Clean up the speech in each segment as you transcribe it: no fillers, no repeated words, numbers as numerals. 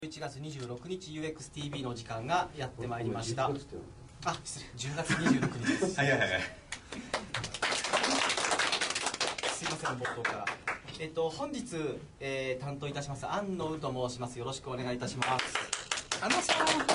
11月26日 UXTV の時間がやってまいりました。あ、失礼、10月26日です。 はいはいはい。 すいません、冒頭から。本日、担当いたします安野宇と申します。よろしくお願いいたします。安野さん。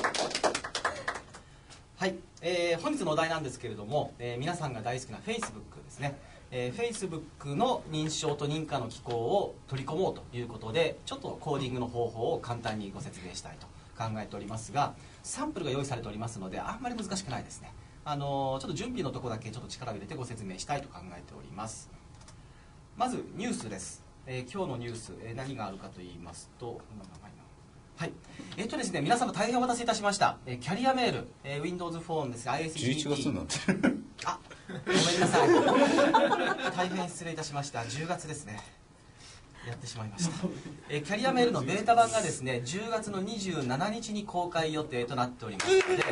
はい、本日のお題なんですけれども、皆さんが大好きな Facebook ですね。Facebook の認証と認可の機構を取り込もうということで、ちょっとコーディングの方法を簡単にご説明したいと考えておりますが、サンプルが用意されておりますのであんまり難しくないですね。ちょっと準備のところだけちょっと力を入れてご説明したいと考えております。まずニュースです。今日のニュース、何があるかと言いますと、はい、ですね、皆様大変お待たせいたしました。キャリアメール、Windows フォンですが 11月になってる。 あ、ごめんなさい。大変失礼いたしました。10月ですね。やってしまいました。キャリアメールのベータ版がですね、10月の27日に公開予定となっておりますので、ぜ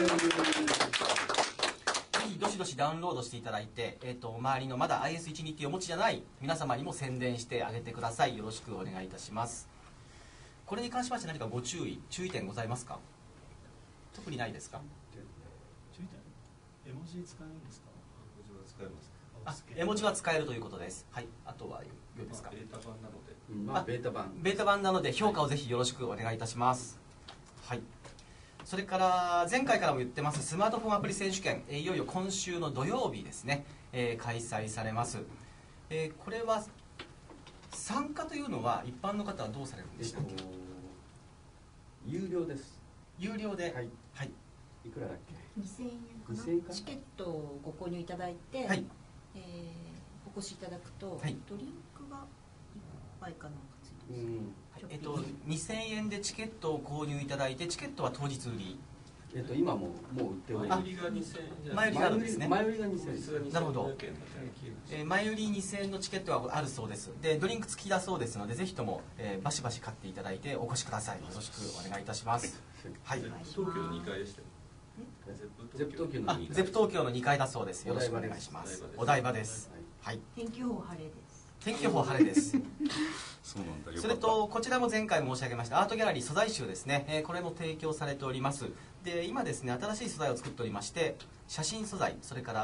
ひどしどしダウンロードしていただいて、周りのまだ IS122 をお持ちじゃない皆様にも宣伝してあげてください。よろしくお願いいたします。これに関しまして何かご注意点ございますか？特にないですか？ 注意点？絵文字使えるんですか？絵文字は使えます。 あ、絵文字は使えるということです。はい。あとはようですか？ ベータ版なので。 ベータ版なので評価をぜひよろしくお願いいたします。はい。それから前回からも言ってますスマートフォンアプリ選手権、いよいよ今週の土曜日ですね、開催されます。これは参加というのは一般の方はどうされるんでしたっけ？ 有料です。 有料で、 はい、 はい、 いくらだっけ ？2000円かな。 2000円か。 チケットをご購入いただいて、 はい、 お越しいただくと、 はい、 ドリンクが1杯かなんかついてます。 2000円でチケットを購入いただいて、チケットは当日売り。 今もう売っております。 前売りが2000円じゃ前売りがあるんですね。 前売りが2000円。 なるほど。前売り2000円のチケットはあるそうです。で、ドリンク付きだそうですので、ぜひとも、バシバシ買っていただいてお越しください。よろしくお願いいたします。はい。 東京の2階でしたよ。 ゼップ東京の2階。 ゼップ東京の2階だそうです。よろしくお願いします。お台場です。はい。 天気予報晴れです。 天気予報晴れです。 そうなんだ。 それとこちらも前回申し上げましたアートギャラリー素材集ですね、これも提供されております。で、今ですね、新しい素材を作っておりまして、写真素材、それから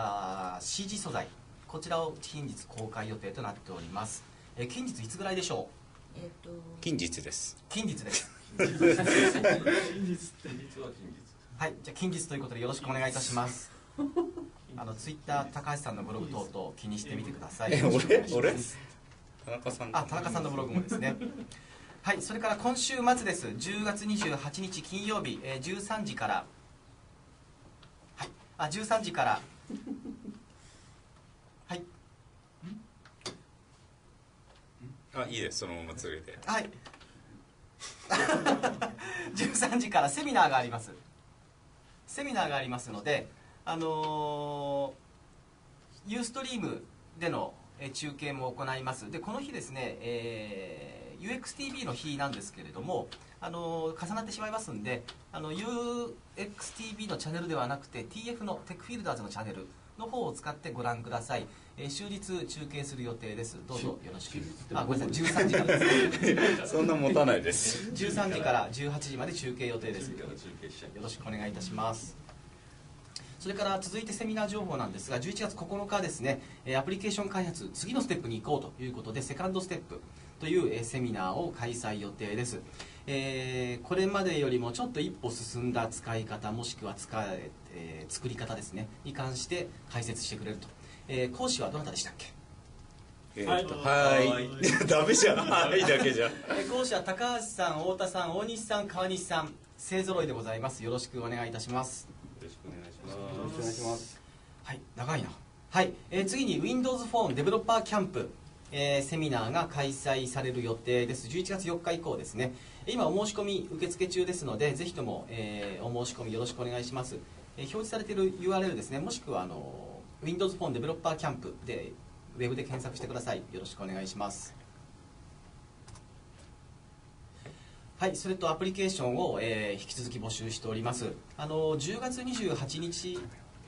CG 素材、こちらを近日公開予定となっております。近日いつぐらいでしょう？ 近日です。 近日です。 近日って実は近日。 はい、じゃあ近日ということでよろしくお願いいたします。ツイッター高橋さんのブログ等々気にしてみてください。 俺田中さん。 田中さんのブログもですね。はい、それから今週末です。10月28日金曜日、13時から、はい、13時からはい、 いいです、そのまま続けて。 はい13時からセミナーがあります。セミナーがありますので、ユーストリームでの中継も行います。で、この日ですね、UXTV の日なんですけれども、重なってしまいますんで、UXTV のチャンネルではなくて TF のテックフィールダーズのチャンネルの方を使ってご覧ください。終日中継する予定です。どうぞよろしく。ごめんなさい、13時からです。 そんな持たないです。 13時から18時まで中継予定です。よろしくお願いいたします。それから続いてセミナー情報なんですが、11月9日ですね、アプリケーション開発次のステップに行こうということで、セカンドステップというセミナーを開催予定です。これまでよりもちょっと一歩進んだ使い方、もしくは作り方ですねに関して解説してくれると。講師はどなたでしたっけ？ はい。ダメじゃん。はいだけじゃ。 講師は高橋さん、太田さん、大西さん、川西さん、勢ぞろいでございます。よろしくお願いいたします。 よろしくお願いします。 よろしくお願いします。 はい、長いな。はい、次に Windows フォンデベロッパーキャンプ、セミナーが開催される予定です。11月4日以降ですね。今お申し込み受付中ですので、ぜひとも、お申し込みよろしくお願いします。表示されている URL ですね、もしくはWindows フォンデベロッパーキャンプでウェブで検索してください。よろしくお願いします。はい、それとアプリケーションを、引き続き募集しております。10月28日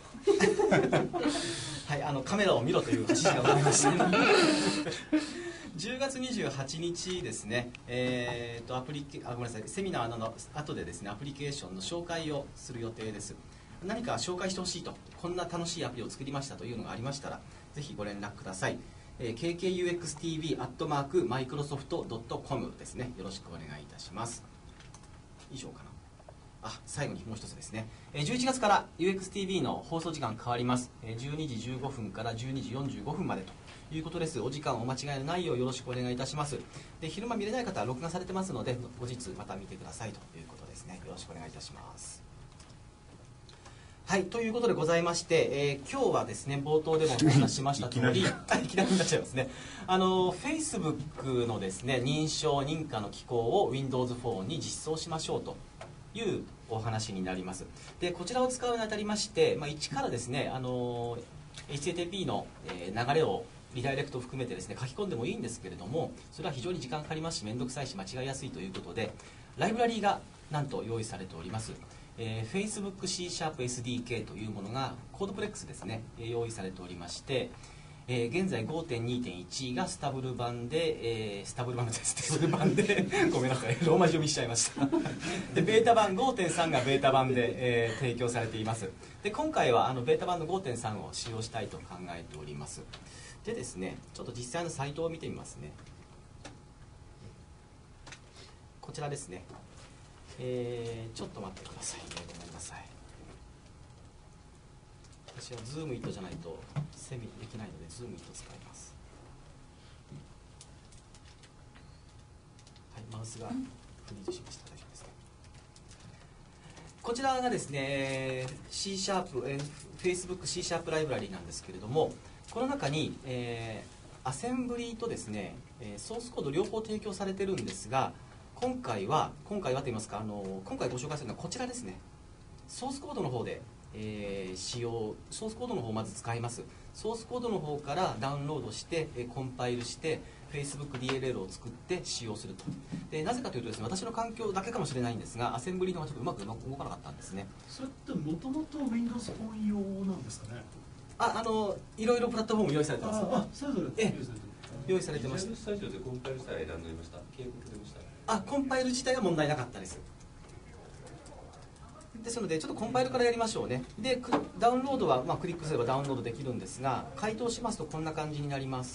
はい、カメラを見ろという指示がございまして 10月28日ですね、ごめんなさい、セミナーの後でですね、アプリケーションの紹介をする予定です。何か紹介してほしいと、こんな楽しいアプリを作りましたというのがありましたら、ぜひご連絡ください。kkuxtv@microsoft.com ですね。よろしくお願いいたします。以上かな。最後にもう一つですね、11月から UXTV の放送時間変わります。12時15分から12時45分までということです。お時間お間違いのないようよろしくお願いいたします。で、昼間見れない方は録画されてますので、後日また見てくださいということですね。よろしくお願いいたします。はい、ということでございまして、今日はですね、冒頭でもお話ししました通りいきなりになっちゃいますね。Facebook のですね、認証認可の機構を Windows Phone に実装しましょうというお話になります。で、こちらを使うにあたりまして、一からですね、HTTP の流れをリダイレクトを含めてですね、書き込んでもいいんですけれども、それは非常に時間かかりますし、面倒くさいし間違いやすいということで、ライブラリーがなんと用意されております。Facebook C# SDK というものがコードプレックスですね、用意されておりまして、現在 5.2.1 がスタブル版で、ごめんなさい、ローマ字読みしちゃいましたで、ベータ版 5.3 がベータ版で、提供されています。で、今回はベータ版の 5.3 を使用したいと考えております。でですね、ちょっと実際のサイトを見てみますね。こちらですね、ちょっと待ってくださいね、ごめんなさい。私は Zoom It じゃないとセミできないので Zoom It 使います。はい、マウスがフリーズしました。大丈夫ですか。こちらがですね Facebook C# ライブラリーなんですけれども、この中に、アセンブリとですね、ソースコード両方提供されてるんですが、今回はと言いますか、今回ご紹介するのはこちらですね。ソースコードの方で、ソースコードの方をまず使います。ソースコードの方からダウンロードして、コンパイルして FacebookDLL を作って使用すると。で、なぜかというとですね、私の環境だけかもしれないんですが、アセンブリの方がちょっとうまく動かなかったんですね。 それってもともと Windows 本用なんですかね。 いろいろプラットフォーム用意されてます。 それぞれ用意されてました。 スタジオでコンパイルしたら選んでました。警告出ました。 コンパイル自体は問題なかったです。ですのでちょっとコンパイルからやりましょうね。で、ダウンロードは、クリックすればダウンロードできるんですが、解凍しますとこんな感じになります。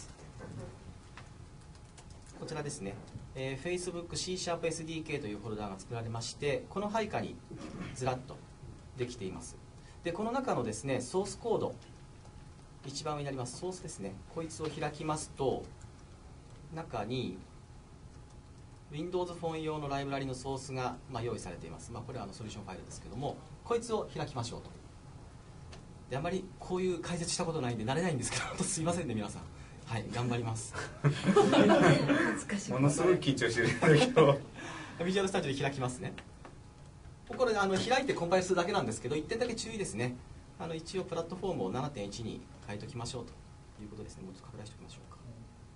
こちらですね、Facebook C# SDK というフォルダが作られまして、この配下にずらっとできています。で、この中のですね、ソースコード、一番上になりますソースですね、こいつを開きますと、中にWindows フォン用のライブラリのソースが、用意されています。これはソリューションファイルですけども、こいつを開きましょうと。で、あまりこういう解説したことないんで慣れないんですけど、すいませんね皆さん。はい、頑張ります。 ものすごい緊張してるんだけどビジュアルスタジオで開きますね。これ開いてコンパイルするだけなんですけど、1点だけ注意ですね。一応プラットフォームを 7.1 に変えておきましょうということですね。もうちょっと拡大しておきましょうか。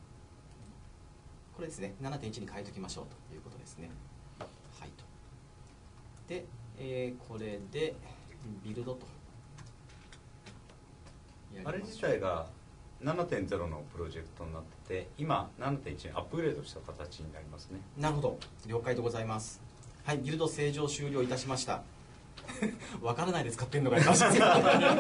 これですね、 7.1 に変えておきましょうということですね。はいと。で、これでビルドとあれ自体が 7.0 のプロジェクトになってて、今 7.1 にアップグレードした形になりますね。 なるほど、了解でございます。はい、ビルド正常終了いたしましたわからないで使ってんのかい。そんな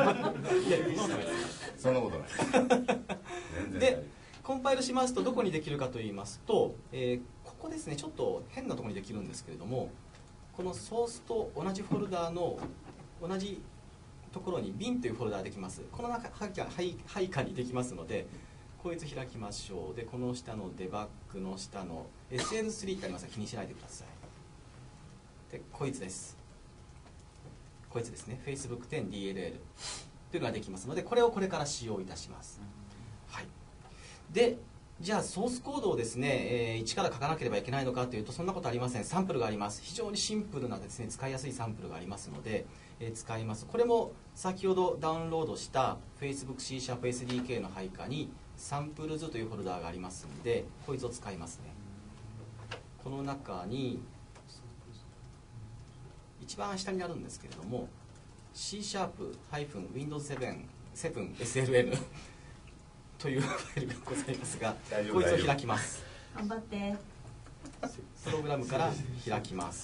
ことないで、コンパイルしますとどこにできるかと言いますと、ここですね、ちょっと変なところにできるんですけれども、このソースと同じフォルダの同じところに bin というフォルダができます。この中配下にできますので、こいつ開きましょう。で、この下のデバッグの下の SN3 ってありますが気にしないでください。で、こいつです。こいつですね、Facebook 10 DLL というのができますので、これをこれから使用いたします。はい。で、じゃあソースコードをですね、一から書かなければいけないのかというと、そんなことありません。サンプルがあります。非常にシンプルなですね、使いやすいサンプルがありますので、使います。これも先ほどダウンロードした Facebook C# SDK の配下にサンプルズというフォルダがありますので、こいつを使いますね。この中に一番下になるんですけれども、C#-Windows 7 SLN というファイルがございますが、 大丈夫こいつを開きます。 頑張って。 プログラムから開きます。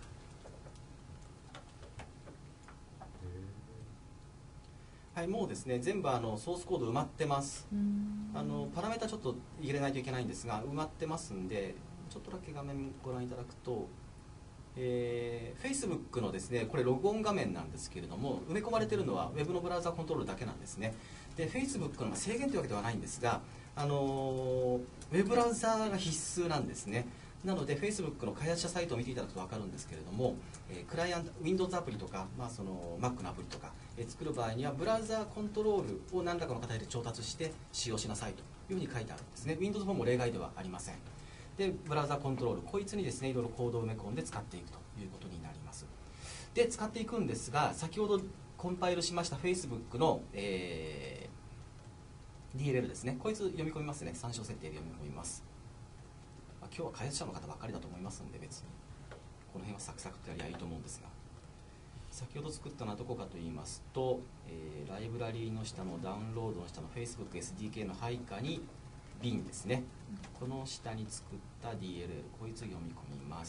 はい、もうですね、全部ソースコード埋まってます。パラメータちょっと入れないといけないんですが、埋まってますんで、ちょっとだけ画面ご覧いただくと、Facebook のですね、これログオン画面なんですけれども、埋め込まれているのは Web のブラウザコントロールだけなんですね。で Facebook の制限というわけではないんですが、Web ブラウザが必須なんですね。なので Facebook の開発者サイトを見ていただくと分かるんですけれども、クライアント Windows アプリとか、その Mac のアプリとか、作る場合にはブラウザコントロールを何らかの形で調達して使用しなさいというふうに書いてあるんですね。 Windows フォンも例外ではありません。でブラウザコントロール、こいつにですねいろいろコードを埋め込んで使っていくということになります。で使っていくんですが、先ほどコンパイルしました Facebook の、DLL ですね、こいつ読み込みますね。参照設定で読み込みます。今日は開発者の方ばっかりだと思いますので、別にこの辺はサクサクとやりゃいいと思うんですが、先ほど作ったのはどこかと言いますと、ライブラリーの下のダウンロードの下の Facebook SDK の配下に bin ですね、この下に作った DLL、 こいつ読み込みます。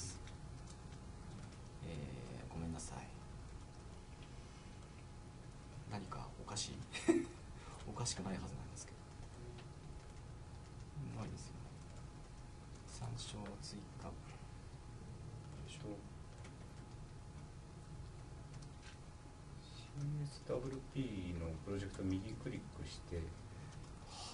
ごめんなさい、何かおかしいおかしくないはずなんですけど、ないですよね。参照追加、よいしょ。 CSWP のプロジェクト右クリックして、 はい、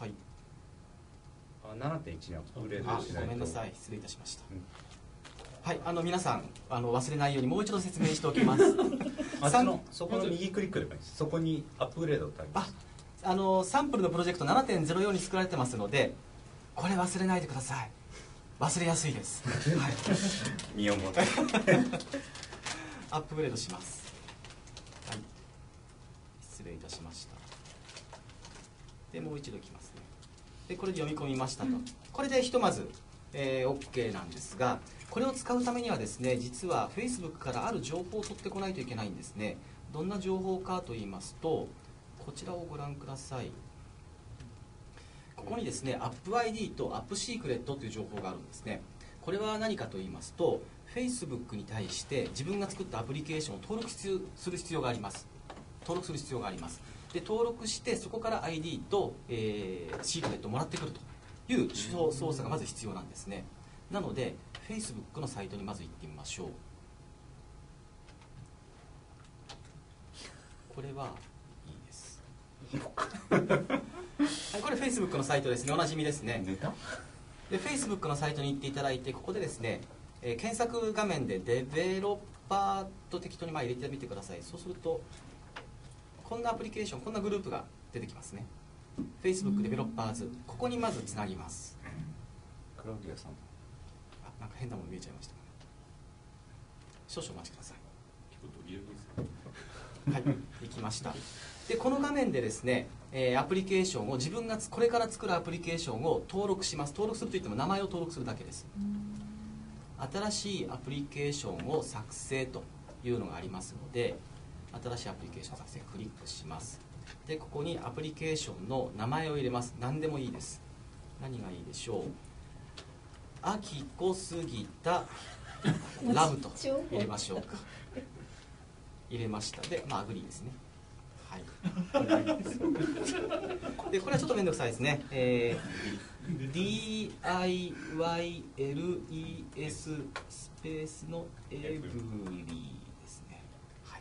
7.1 にアップグレードしないと。 ごめんなさい、失礼いたしました。はい、皆さん忘れないようにもう一度説明しておきますそこの右クリックでもいいです。そこにアップグレードってあります。 サンプルのプロジェクト 7.04 に作られてますので、これ忘れないでください。忘れやすいです、はい、 身をもってアップグレードします。はい、失礼いたしました。でもう一度いきますね。でこれで読み込みましたと。これでひとまず、OK なんですが、これを使うためにはですね、実は Facebook からある情報を取ってこないといけないんですね。どんな情報かと言いますと、こちらをご覧ください。ここにですね、AppID と AppSecret という情報があるんですね。これは何かと言いますと、Facebook に対して自分が作ったアプリケーションを登録する必要があります。登録する必要があります。で登録して、そこから ID と、シークレットをもらってくるという操作がまず必要なんですね。なので Facebook のサイトにまず行ってみましょう。これはいいですはい、これ Facebook のサイトですね。おなじみですね。で Facebook のサイトに行っていただいて、ここでですね、検索画面でデベロッパーと適当に入れてみてください。そうするとこんなアプリケーション、こんなグループが出てきますね。 Facebook デベロッパーズ、ここにまずつなぎます。 クラウディアさん、 なんか変なもの見えちゃいました。少々お待ちください。はい、できました。でこの画面でですね、アプリケーションを自分がこれから作るアプリケーションを登録します。登録するといっても名前を登録するだけです。新しいアプリケーションを作成というのがありますので、新しいアプリケーション作成クリックします。でここにアプリケーションの名前を入れます。何でもいいです。何がいいでしょう。あきこすぎたラブと入れましょうか。入れました。でアグリーですね。はいでこれはちょっと面倒くさいですね。DIYLES スペースのエブリーですね。はい、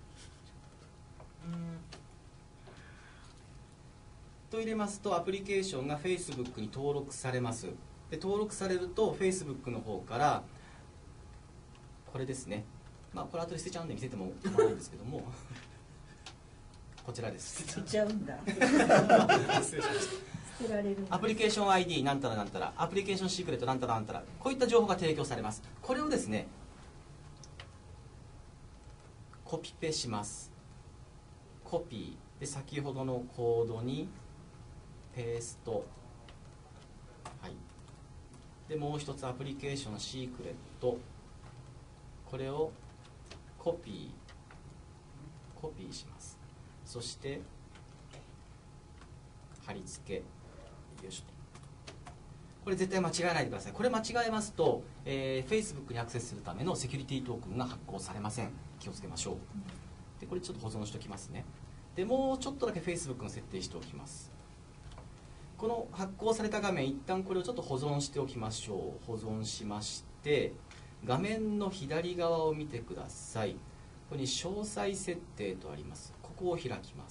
と入れますとアプリケーションが Facebook に登録されます。で登録されると Facebook の方からこれですね、これ後で捨てちゃうんで見せても構わないんですけどもこちらです。 捨てちゃうんだ失礼しました。 捨てられる。 アプリケーション ID なんたらなんたら、アプリケーションシークレットなんたらなんたら、こういった情報が提供されます。これをですねコピペします。コピーで先ほどのコードにペースト、はい、でもう一つアプリケーションシークレット、これをコピーします。そして貼り付けよいしょ。これ絶対間違えないでください。これ間違えますと、Facebook にアクセスするためのセキュリティトークンが発行されません。気をつけましょう。でこれちょっと保存しておきますね。でもうちょっとだけ Facebook の設定しておきます。この発行された画面、一旦これをちょっと保存しておきましょう。保存しまして、画面の左側を見てください。ここに詳細設定とあります。ここを開きます。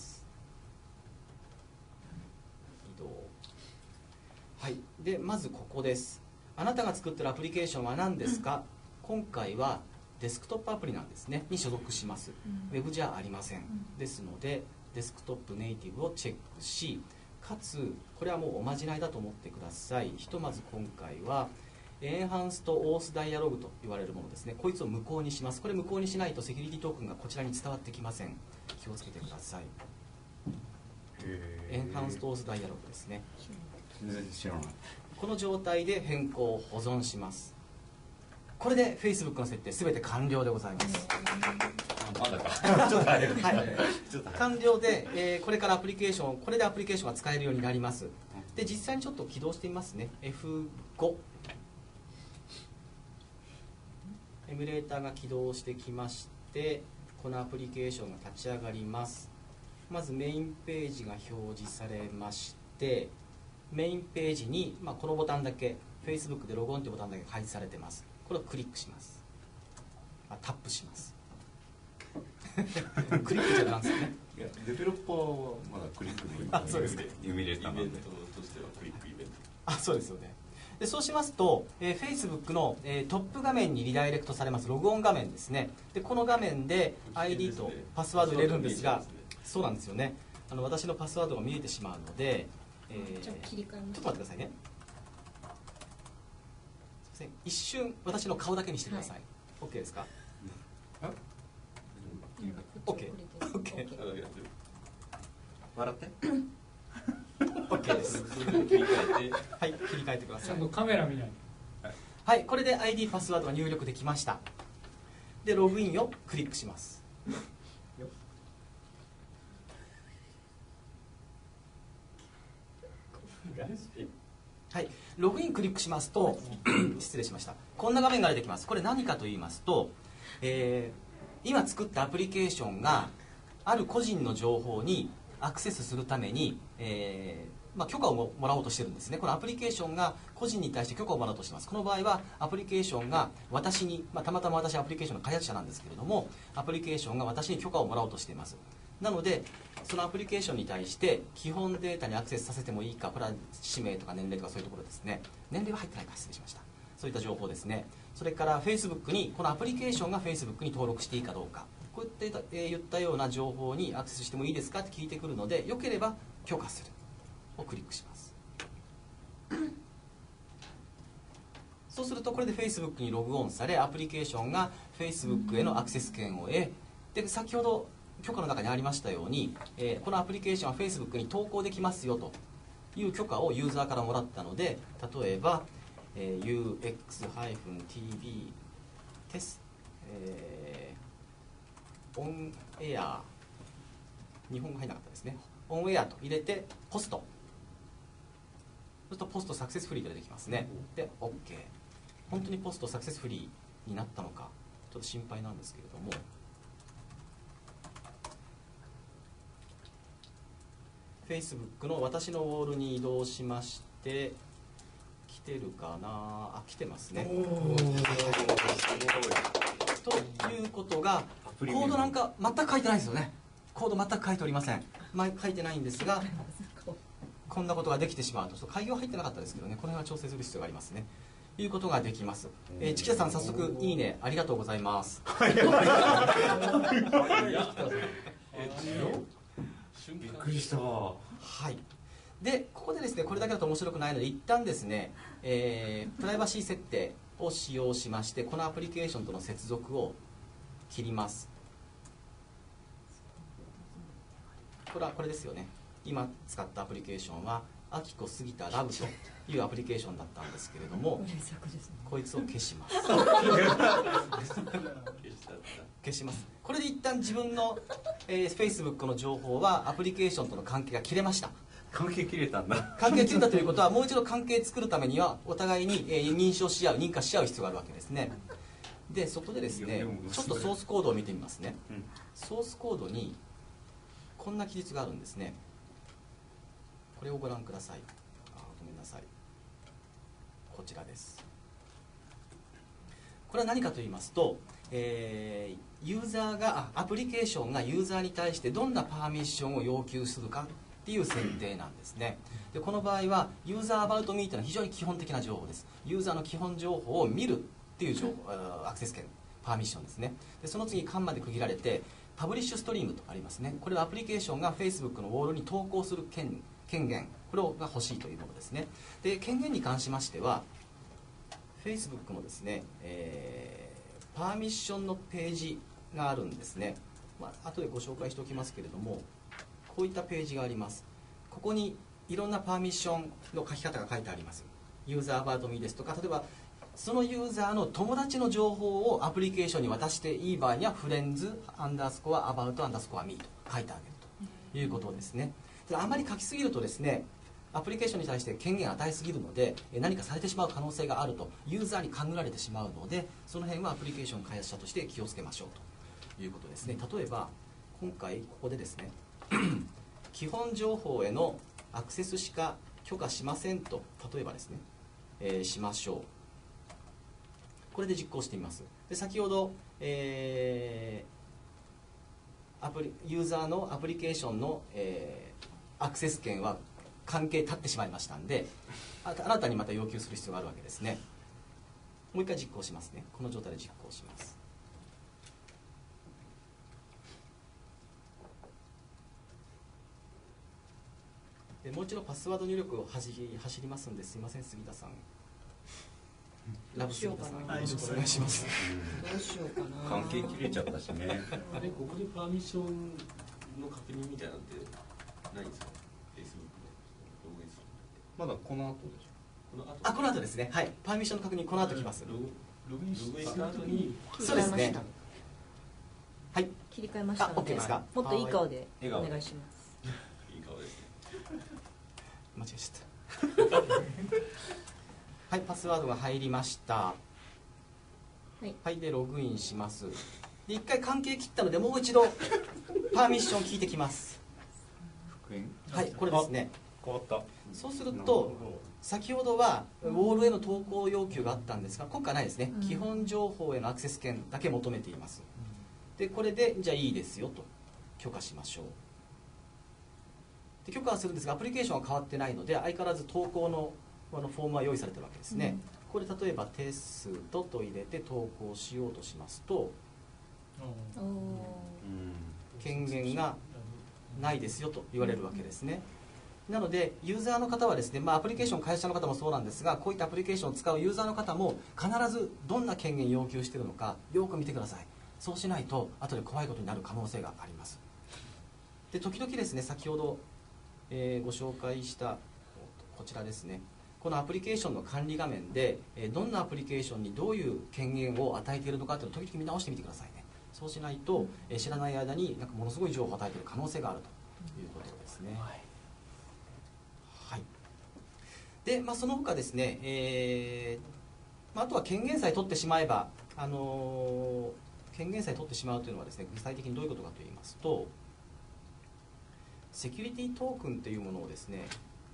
移動。はい、でまずここです。あなたが作ってるアプリケーションは何ですか？今回はデスクトップアプリなんですねに所属します。ウェブじゃありません。ですのでデスクトップネイティブをチェックし、かつこれはもうおまじないだと思ってください。ひとまず今回はエンハンスとオースダイアログと言われるものですね。こいつを無効にします。これ無効にしないとセキュリティトークンがこちらに伝わってきません。気をつけてください。エンハンスとオースダイアログですね。 全然知らない。 この状態で変更を保存します。これで Facebook の設定すべて完了でございます。 まだか。ちょっと早い。 はい、完了で、これからアプリケーション、これでアプリケーションが使えるようになります。で実際にちょっと起動してみますね。 F5 エミュレーターが起動してきまして、このアプリケーションが立ち上がります。まずメインページが表示されまして、メインページに、このボタンだけ Facebook でログオンというボタンだけ配置されています。これをクリックします。タップします。クリックじゃなんですよね。 いや、デベロッパーはまだクリックでいい。 そうですね。 イメージイベントとしてはクリックイベント。 そうですよね。でそうしますと、Facebook の、トップ画面にリダイレクトされますログオン画面ですね。でこの画面で ID とパスワードを入れるんですが、そうなんですよね。私のパスワードが見えてしまうので、ちょっと待ってくださいね。すいません、一瞬私の顔だけにしてください。OK ですか？ OK。 笑って。 OK です。 切り替えて、 はい、切り替えてください。 カメラ見ない。 はい、これで ID パスワードが入力できました。でログインをクリックします。はい、ログインクリックしますと失礼しました。こんな画面が出てきます。これ何かと言いますと、今作ったアプリケーションがある個人の情報にアクセスするために、許可をもらおうとしてるんですね。このアプリケーションが個人に対して許可をもらおうとしてます。この場合はアプリケーションが私に、たまたま私はアプリケーションの開発者なんですけれども、アプリケーションが私に許可をもらおうとしています。なのでそのアプリケーションに対して基本データにアクセスさせてもいいか、これは氏名とか年齢とかそういうところですね。年齢は入ってないか、失礼しました。そういった情報ですね。それから Facebook にこのアプリケーションが Facebook に登録していいかどうか、こういった、言ったような情報にアクセスしてもいいですかって聞いてくるので、よければ許可するをクリックします。そうするとこれで Facebook にログオンされ、アプリケーションが Facebook へのアクセス権を得、で先ほど許可の中にありましたように、このアプリケーションは Facebook に投稿できますよという許可をユーザーからもらったので、例えば、UX-TV テス、オンエア、日本語入らなかったですね。オンエアと入れてポスト、そうするとポストサクセスフリーと出てきますね。で OK。 本当にポストサクセスフリーになったのかちょっと心配なんですけれども、Facebook の私のウォールに移動しまして、来てるかなあ、来てますね。ということが、コードなんか全く書いてないですよね。コード全く書いておりません。書いてないんですが、こんなことができてしまうと、開業入ってなかったですけどね、この辺は調整する必要がありますね。いうことができます。千田さん、早速いいねありがとうございます。 びっくりした。 はい。でここでですね、これだけだと面白くないので一旦ですね、プライバシー設定を使用しまして、このアプリケーションとの接続を切ります。これはこれですよね。今使ったアプリケーションはアキコ杉田ラブというアプリケーションだったんですけれども、こいつを消します。消します。これで一旦自分の、Facebook の情報はアプリケーションとの関係が切れました。 関係切れたんだ。 関係切れたということは、もう一度関係作るためにはお互いに認証し合う、認可し合う必要があるわけですね。でそこでですね、ちょっとソースコードを見てみますね。ソースコードにこんな記述があるんですね。これをご覧ください。ごめんなさい。こちらです。これは何かと言いますと、ユーザーがアプリケーションがユーザーに対してどんなパーミッションを要求するかっていう設定なんですね。でこの場合はユーザーアバウトミーというのは非常に基本的な情報です。ユーザーの基本情報を見るっていう情報、アクセス権、パーミッションですね。でその次間まで区切られてパブリッシュストリームとありますね。これはアプリケーションが Facebook のウォールに投稿する権限、これが欲しいというものですね。で権限に関しましては Facebook もですね、パーミッションのページがあるんですね。後でご紹介しておきますけれども、こういったページがあります。ここにいろんなパーミッションの書き方が書いてあります。ユーザーアバウトミーですとか、例えばそのユーザーの友達の情報をアプリケーションに渡していい場合にはフレンズアンダースコアアバウトアンダースコアミーと書いてあげるということですね。であまり書きすぎるとですね、アプリケーションに対して権限を与えすぎるので何かされてしまう可能性があるとユーザーに勘ぐられてしまうので、その辺はアプリケーション開発者として気をつけましょうということですね。例えば今回ここでですね基本情報へのアクセスしか許可しませんと例えばですね、しましょう。これで実行してみます。で先ほど、ユーザーのアプリケーションの、アクセス権は関係立ってしまいましたんで、新たにまた要求する必要があるわけですね。もう一回実行しますね。この状態で実行します。でもう一度パスワード入力を走りますんで、すいません杉田さん、ラブ杉田さんよろしくお願いします。 どうしようかな。 関係切れちゃったしね。 あれ、ここでパーミッションの確認みたいなんてないんですか？ Facebook のログインする。 まだこの後でしこの後ですね。はい、パーミッションの確認この後きます。 ログインした後にそうですね。はい。 切り替えましたので、 OKですか？ もっといい顔でお願いします。 いい顔ですね。 間違えちゃった。はい、パスワードが入りました。はい、でログインします。で一回関係切ったのでもう一度パーミッション聞いてきます。 復元。 はい、これですね。 変わった。 そうすると先ほどはウォールへの投稿要求があったんですが、今回はないですね。基本情報へのアクセス権だけ求めています。でこれでじゃあいいですよと許可しましょう。で許可はするんですがアプリケーションは変わってないので相変わらず投稿のフォームは用意されてるわけですね。これ例えばテストと入れて投稿しようとしますと権限がないですよと言われるわけですね。なのでユーザーの方はですね、アプリケーション開発者の方もそうなんですが、こういったアプリケーションを使うユーザーの方も必ずどんな権限要求しているのかよく見てください。そうしないと後で怖いことになる可能性があります。で時々ですね、先ほど、ご紹介したこちらですね、このアプリケーションの管理画面でどんなアプリケーションにどういう権限を与えているのかというのを時々見直してみてくださいね。そうしないと知らない間になんかものすごい情報を与えている可能性があるということですね。はい、で、その他ですね、あとは権限さえ取ってしまえば、権限さえ取ってしまうというのはですね、具体的にどういうことかと言いますと、セキュリティトークンというものをですね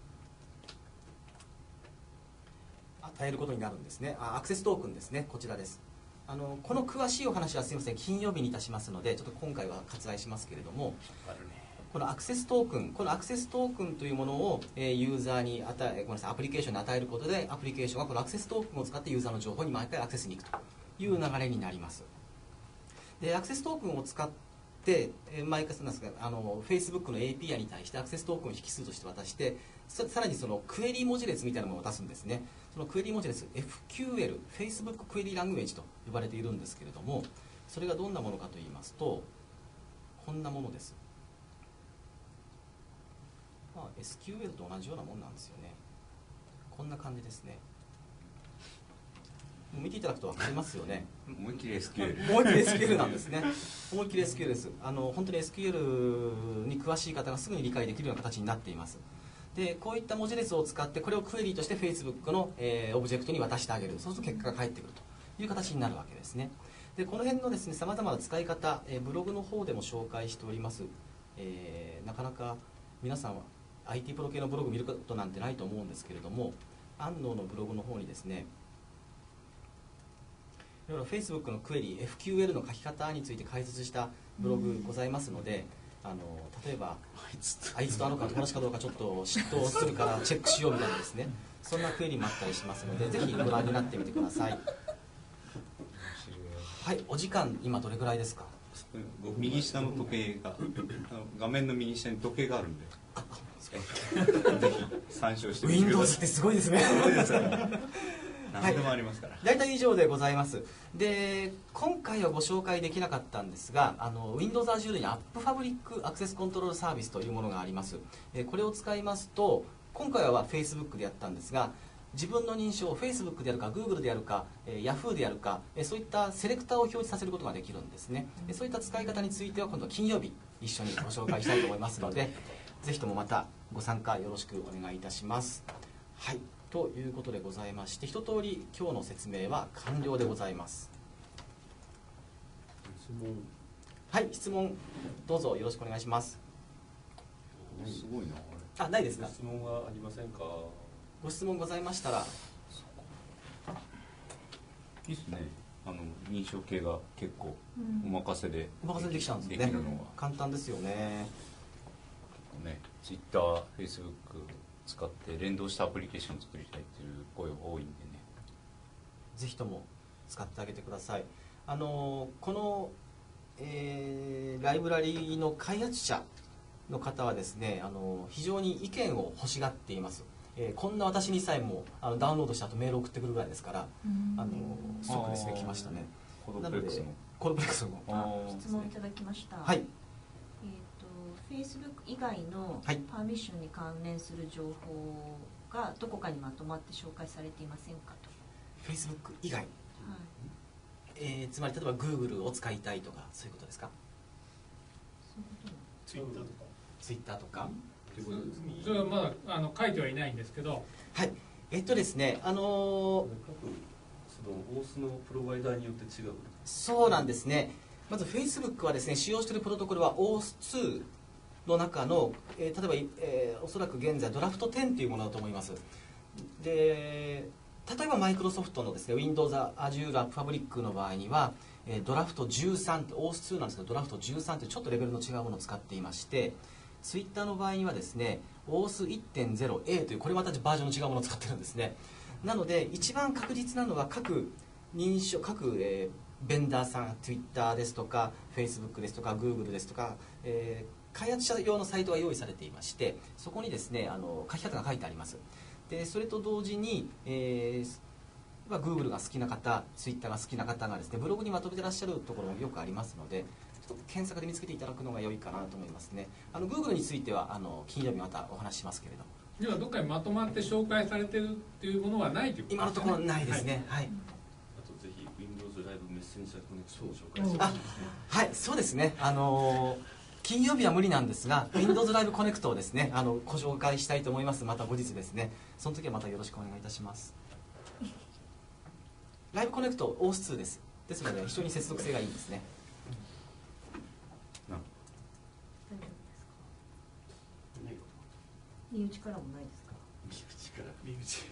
与えることになるんですね。アクセストークンですね。こちらです。この詳しいお話はすみません金曜日にいたしますのでちょっと今回は割愛しますけれども、このアクセストークン、このアクセストークンというものをユーザーにごめんなさい、アプリケーションに与えることでアプリケーションがこのアクセストークンを使ってユーザーの情報に毎回アクセスに行くという流れになります。でアクセストークンを使って毎回なんですがFacebook の API に対してアクセストークンを引数として渡して、さらにそのクエリ文字列みたいなものを出すんですね。そのクエリ文字列 FQL、Facebook クエリラングエージと呼ばれているんですけれども、それがどんなものかと言いますとこんなものです。SQL と同じようなもんなんですよね。こんな感じですね。見ていただくと分かりますよね。 思いっきり SQL。 思いっきり SQL なんですね。思いっきり SQL です。本当に SQL に詳しい方がすぐに理解できるような形になっています。 でこういった文字列を使ってこれをクエリとして Facebook の、オブジェクトに渡してあげる。そうすると結果が返ってくるという形になるわけですね。でこの辺のですね、さまざまな使い方、ブログの方でも紹介しております。なかなか皆さんは IT プロ系のブログ見ることなんてないと思うんですけれども、安納のブログの方にですね、いろいろ Facebook のクエリ FQL の書き方について解説したブログございますので、例えばあいつとあの子が友達かどうかちょっと嫉妬するからチェックしようみたいなですね、そんなクエリもあったりしますので、ぜひご覧になってみてください。はい、お時間今どれぐらいですか？ 右下の時計が画面の右下に時計があるんで、ぜひ参照してみてください。 Windows ってすごいですね。 何でもありますから。 大体以上でございます。で今回はご紹介できなかったんですが、Windows Azure に App Fabric Access Control Service というものがあります。これを使いますと、今回は Facebook でやったんですが、自分の認証を Facebook であるか Google であるか Yahoo であるか、そういったセレクターを表示させることができるんですね。そういった使い方については今度は金曜日一緒にご紹介したいと思いますので、ぜひともまたご参加よろしくお願いいたします。はい、ということでございまして、一通り今日の説明は完了でございます。はい、質問どうぞよろしくお願いします。 すごいな。 あ、ないですか？ 質問はありませんか？ ご質問ございましたら。 いいですね。認証系が結構お任せでできちゃうんですね。 できるのは簡単ですよね。 Twitter、Facebook 使って連動したアプリケーションを作りたいっていう声が多いんでね。 ぜひとも使ってあげてください。この、ライブラリの開発者の方はですね、非常に意見を欲しがっています。こんな私にさえもダウンロードした後メール送ってくるぐらいですから、すごくですね来ましたね。 コードプレックスのコードプレックスの質問いただきました。 はい。 Facebook 以外のパーミッションに関連する情報がどこかにまとまって紹介されていませんかと。 Facebook 以外、 はい、 つまり例えば Google を使いたいとかそういうことですか？ Twitter とか Twitter とか、 それはまだ書いてはいないんですけど、 はい、ですね、 各そのオースのプロバイダーによって違う。 そうなんですね。まず Facebook はですね、使用しているプロトコルは OAuth2 の中の、例えば、おそらく現在ドラフト10というものだと思います。で、例えばマイクロソフトのですね Windows Azure App Fabric の場合には、ドラフト13って OAuth2 なんですけど、ドラフト13ってちょっとレベルの違うものを使っていまして、Twitter の場合にはですね OAuth1.0A というこれまたバージョンの違うものを使ってるんですね。なので一番確実なのは各ベンダーさん、Twitter ですとか Facebook ですとか Google ですとか、開発者用のサイトが用意されていまして、そこにですね書き方が書いてあります。でそれと同時に、Google が好きな方、Twitter が好きな方がですねブログにまとめてらっしゃるところもよくありますので、ちょっと検索で見つけていただくのが良いかなと思いますね。Google については金曜日またお話ししますけれども、 ではどっかにまとまって紹介されてるっていうものはないということですね。 今のところないですね。はい、 あとぜひ Windows ライブメッセンジャーコネクションを紹介してほしいですね。 はい、そうですね。金曜日は無理なんですが Windows ライブコネクトをですねご紹介したいと思います。また後日ですね、その時はまたよろしくお願いいたします。ライブコネクト OAuth2 です。ですので非常に接続性がいいんですね。 大丈夫ですか？身内からもないですか？ 身内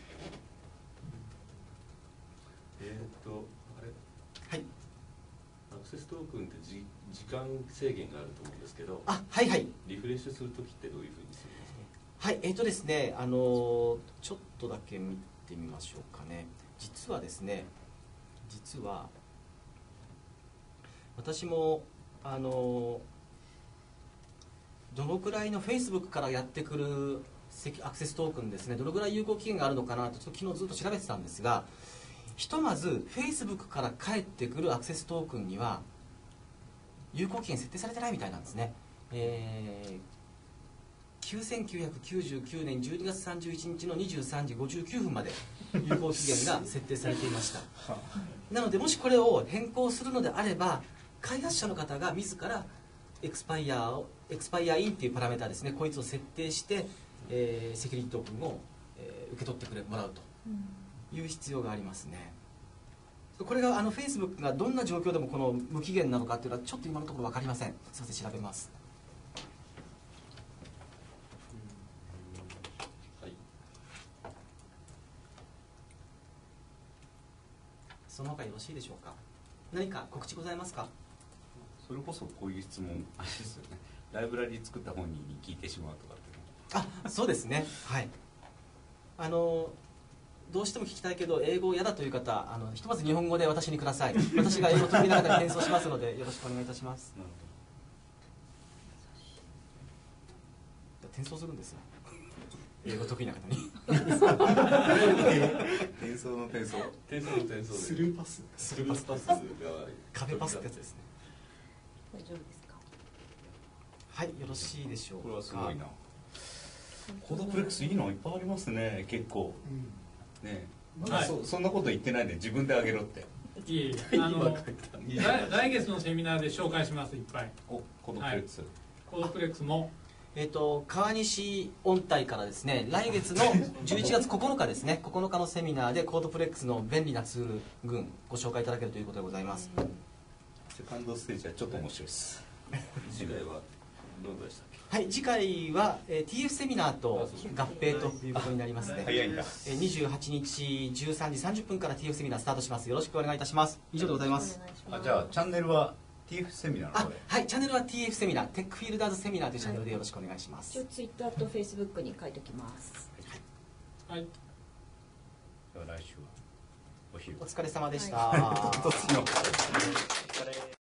あれ、 はい、 アクセストークンって時間制限があると思うんですけど、 はいはい、 リフレッシュするときってどういうふうにするんですか？ はい、ですねちょっとだけ見てみましょうかね。実は私もどのくらいの Facebook からやってくるアクセストークンですね、どのくらい有効期限があるのかなとちょっと昨日ずっと調べてたんですが、ひとまず Facebook から返ってくるアクセストークンには有効期限設定されてないみたいなんですね。1999年12月31日の23時59分まで有効期限が設定されていましたなのでもしこれを変更するのであれば、開発者の方が自らエクスパイアインっていうパラメータですね、こいつを設定して、 セキュリティトークンを、受け取ってもらうという必要がありますね。これがFacebook がどんな状況でもこの無期限なのかっていうのはちょっと今のところ分かりません。すいません、調べます。 はい。 その他よろしいでしょうか。何か告知ございますか。 それこそこういう質問あれですよね。ライブラリー作った本人に聞いてしまうとかってあ、そうですね。はい。どうしても聞きたいけど英語嫌だという方、ひとまず日本語で私にください。私が英語得意な方に転送しますのでよろしくお願いいたします。転送するんですよ。英語得意な方に。 転送の転送。 転送の転送で。 スルーパス。 スルーパスが壁パスってやつですね。 大丈夫ですか。 はい、よろしいでしょうか。 これはすごいな。コードプレックスいいのいっぱいありますね。結構。ね、 はい、 そんなこと言ってないで自分であげろって。 いえいえ、来月のセミナーで紹介します。いっぱい。 お、コードプレックス、 コードプレックスも川西音体からですね、来月の11月9日ですね、9日のセミナーでコードプレックスの便利なツール群ご紹介いただけるということでございます。 セカンドステージはちょっと面白いです。 次回はどうでしたっけ。 はい、次回は、TF セミナーと合併ということになりますね。 早いんだ。 28日13時30分から TF セミナースタートします。よろしくお願いいたします。以上でございます。 あ、じゃあチャンネルは TF セミナーの方で。 はい、チャンネルは TF セミナー、テックフィールダーズセミナーというチャンネルでよろしくお願いします。 一応ツイッターとフェイスブックに書いておきます。 はい。 じゃあ来週はお昼。 お疲れ様でした。 はい